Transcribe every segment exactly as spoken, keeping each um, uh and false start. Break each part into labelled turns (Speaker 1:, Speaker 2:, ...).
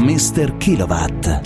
Speaker 1: mister Kilowatt.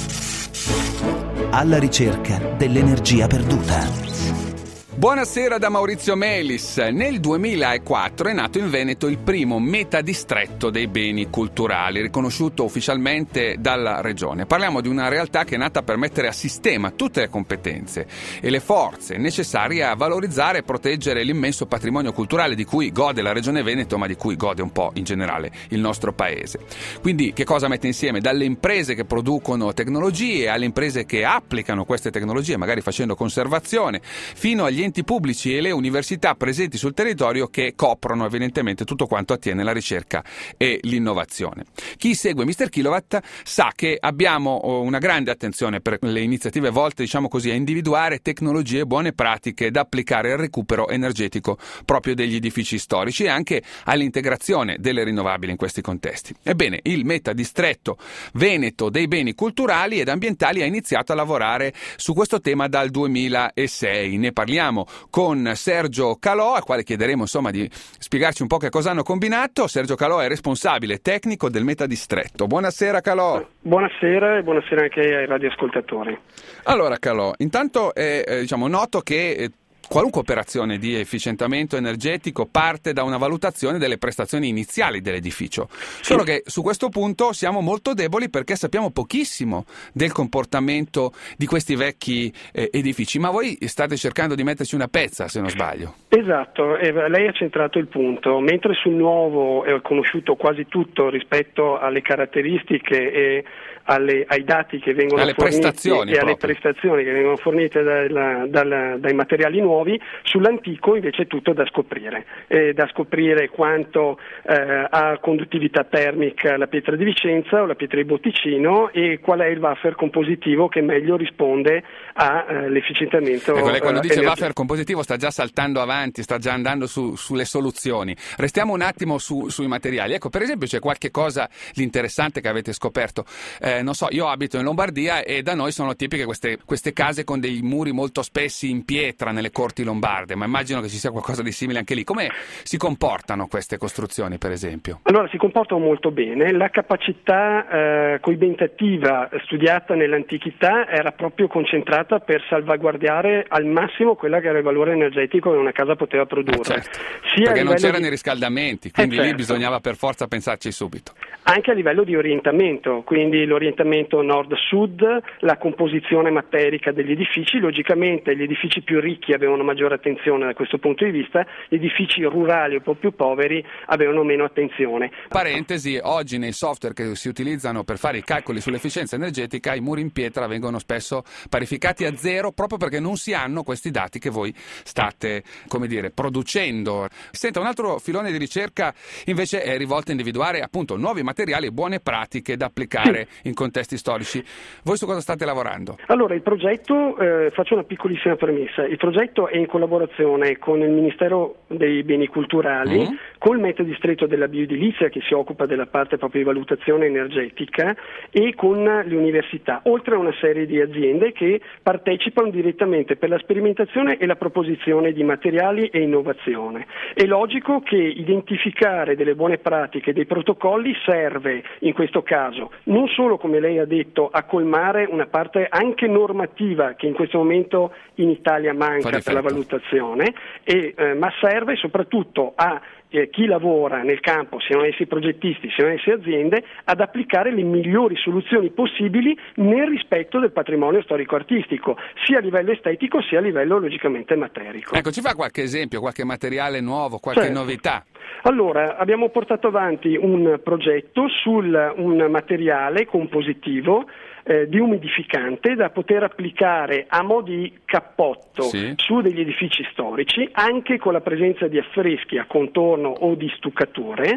Speaker 1: Alla ricerca dell'energia perduta.
Speaker 2: Buonasera da Maurizio Melis. Nel duemilaquattro è nato in Veneto il primo metadistretto dei beni culturali, riconosciuto ufficialmente dalla Regione. Parliamo di una realtà che è nata per mettere a sistema tutte le competenze e le forze necessarie a valorizzare e proteggere l'immenso patrimonio culturale di cui gode la Regione Veneto, ma di cui gode un po' in generale il nostro paese. Quindi che cosa mette insieme? Dalle imprese che producono tecnologie alle imprese che applicano queste tecnologie, magari facendo conservazione, fino agli enti pubblici e le università presenti sul territorio che coprono evidentemente tutto quanto attiene la ricerca e l'innovazione. Chi segue mister Kilowatt sa che abbiamo una grande attenzione per le iniziative volte, diciamo così, a individuare tecnologie e buone pratiche da applicare al recupero energetico proprio degli edifici storici e anche all'integrazione delle rinnovabili in questi contesti. Ebbene, il metadistretto Veneto dei beni culturali ed ambientali ha iniziato a lavorare su questo tema dal duemilasei. Ne parliamo con Sergio Calò, al quale chiederemo insomma di spiegarci un po' che cosa hanno combinato. Sergio Calò è responsabile tecnico del metadistretto. Buonasera Calò.
Speaker 3: Buonasera e buonasera anche ai radioascoltatori.
Speaker 2: Allora Calò, intanto è eh, diciamo noto che eh, qualunque operazione di efficientamento energetico parte da una valutazione delle prestazioni iniziali dell'edificio. Solo che su questo punto siamo molto deboli perché sappiamo pochissimo del comportamento di questi vecchi eh, edifici, ma voi state cercando di metterci una pezza, se non sbaglio.
Speaker 3: Esatto, eh, lei ha centrato il punto. Mentre sul nuovo è conosciuto quasi tutto rispetto alle caratteristiche e alle, ai dati che vengono
Speaker 2: alle
Speaker 3: forniti
Speaker 2: prestazioni
Speaker 3: e alle
Speaker 2: proprio.
Speaker 3: prestazioni che vengono fornite dalla, dalla, dai materiali nuovi, sull'antico invece è tutto da scoprire, eh, da scoprire quanto eh, ha conduttività termica la pietra di Vicenza o la pietra di Botticino e qual è il wafer compositivo che meglio risponde all'efficientamento.
Speaker 2: Ecco, lei quando
Speaker 3: eh,
Speaker 2: dice
Speaker 3: energetico.
Speaker 2: wafer compositivo sta già saltando avanti, sta già andando su, sulle soluzioni. Restiamo un attimo su, sui materiali. Ecco, per esempio c'è qualche cosa di interessante che avete scoperto. Eh, non so, io abito in Lombardia e da noi sono tipiche queste, queste case con dei muri molto spessi in pietra nelle corti lombarde, ma immagino che ci sia qualcosa di simile anche lì. Come si comportano queste costruzioni, per esempio?
Speaker 3: Allora, si comportano molto bene. La capacità eh, coibentativa studiata nell'antichità era proprio concentrata per salvaguardare al massimo quella che era il valore energetico che una casa poteva produrre.
Speaker 2: Eh certo,
Speaker 3: Sia
Speaker 2: perché non c'erano
Speaker 3: di...
Speaker 2: i riscaldamenti, quindi
Speaker 3: eh certo.
Speaker 2: lì bisognava per forza pensarci subito.
Speaker 3: Anche a livello di orientamento, quindi l'orientamento nord-sud, la composizione materica degli edifici. Logicamente gli edifici più ricchi avevano maggiore attenzione da questo punto di vista, gli edifici rurali un po' più poveri avevano meno attenzione.
Speaker 2: Parentesi, oggi nei software che si utilizzano per fare i calcoli sull'efficienza energetica i muri in pietra vengono spesso parificati a zero proprio perché non si hanno questi dati che voi state, come dire, producendo. Senta, un altro filone di ricerca invece è rivolto a individuare appunto nuovi materiali e buone pratiche da applicare sì. in contesti storici. Voi su cosa state lavorando?
Speaker 3: Allora, il progetto, eh, faccio una piccolissima premessa, il progetto è in collaborazione con il Ministero dei Beni Culturali, mm. col metadistretto della bioedilizia che si occupa della parte proprio di valutazione energetica e con le università, oltre a una serie di aziende che partecipano direttamente per la sperimentazione e la proposizione di materiali e innovazione. È logico che identificare delle buone pratiche, dei protocolli serve in questo caso non solo, come lei ha detto, a colmare una parte anche normativa che in questo momento in Italia manca per la valutazione, e, eh, ma serve soprattutto a eh, chi lavora nel campo, siano essi progettisti, siano essi aziende, ad applicare le migliori soluzioni possibili nel rispetto del patrimonio storico-artistico, sia a livello estetico sia a livello logicamente materico.
Speaker 2: Ecco, ci fa qualche esempio, qualche materiale nuovo, qualche
Speaker 3: certo.
Speaker 2: novità?
Speaker 3: Allora, abbiamo portato avanti un progetto sul un materiale compositivo eh, deumidificante da poter applicare a mo' di cappotto sì. su degli edifici storici, anche con la presenza di affreschi a contorno o di stuccature,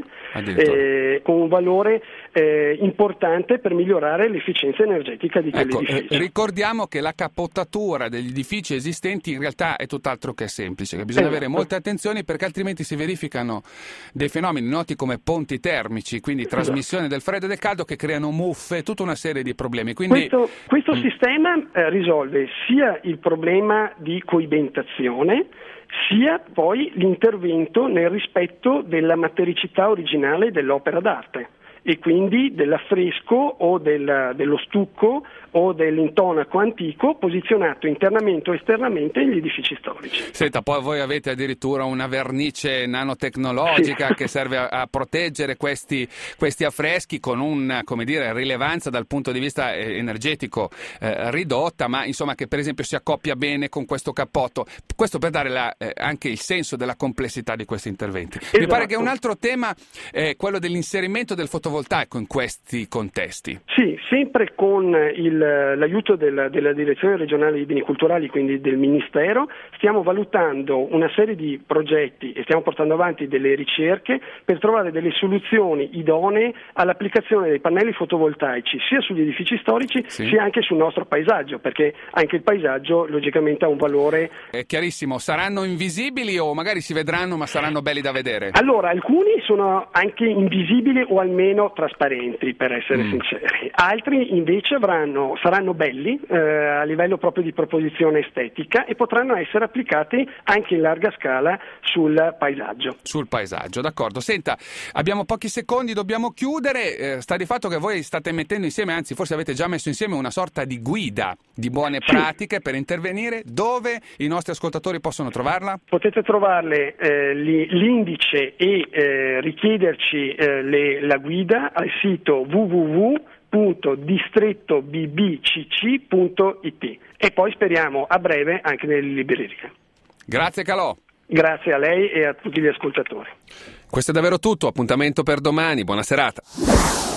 Speaker 3: eh, con un valore eh, importante per migliorare l'efficienza energetica di quell'edificio.
Speaker 2: Ecco, eh, ricordiamo che la cappottatura degli edifici esistenti in realtà è tutt'altro che semplice, che bisogna esatto. avere molte attenzioni perché altrimenti si verificano dei fenomeni noti come ponti termici, quindi trasmissione esatto. del freddo e del caldo, che creano muffe, tutta una serie di problemi. Quindi...
Speaker 3: Questo, questo
Speaker 2: mm.
Speaker 3: sistema eh, risolve sia il problema di coibentazione, sia poi l'intervento nel rispetto della matericità originale dell'opera d'arte. e quindi dell'affresco o del, dello stucco o dell'intonaco antico posizionato internamente o esternamente negli edifici storici.
Speaker 2: Senta, poi voi avete addirittura una vernice nanotecnologica sì. che serve a, a proteggere questi, questi affreschi con un, come dire, rilevanza dal punto di vista energetico eh, ridotta, ma insomma che per esempio si accoppia bene con questo cappotto. Questo per dare la, eh, anche il senso della complessità di questi interventi. Esatto. Mi pare che un altro tema è quello dell'inserimento del fotovoltaico in questi contesti.
Speaker 3: Sì, sempre con il l'aiuto della, della Direzione Regionale dei Beni Culturali, quindi del Ministero, stiamo valutando una serie di progetti e stiamo portando avanti delle ricerche per trovare delle soluzioni idonee all'applicazione dei pannelli fotovoltaici sia sugli edifici storici sì. sia anche sul nostro paesaggio, perché anche il paesaggio logicamente ha un valore.
Speaker 2: È chiarissimo, saranno invisibili o magari si vedranno ma saranno belli da vedere?
Speaker 3: Allora, alcuni sono anche invisibili o almeno trasparenti, per essere mm. sinceri, altri invece avranno saranno belli eh, a livello proprio di proposizione estetica e potranno essere applicati anche in larga scala sul paesaggio.
Speaker 2: Sul paesaggio, d'accordo. Senta, abbiamo pochi secondi, dobbiamo chiudere. Eh, sta di fatto che voi state mettendo insieme, anzi forse avete già messo insieme una sorta di guida di buone sì. pratiche per intervenire. Dove i nostri ascoltatori possono trovarla?
Speaker 3: Potete trovarle eh, l'indice e eh, richiederci eh, le, la guida al sito w w w punto distretto b b c c punto i t e poi speriamo a breve anche nelle librerie.
Speaker 2: Grazie Calò.
Speaker 3: Grazie a lei e a tutti gli ascoltatori.
Speaker 2: Questo è davvero tutto, appuntamento per domani, buona serata.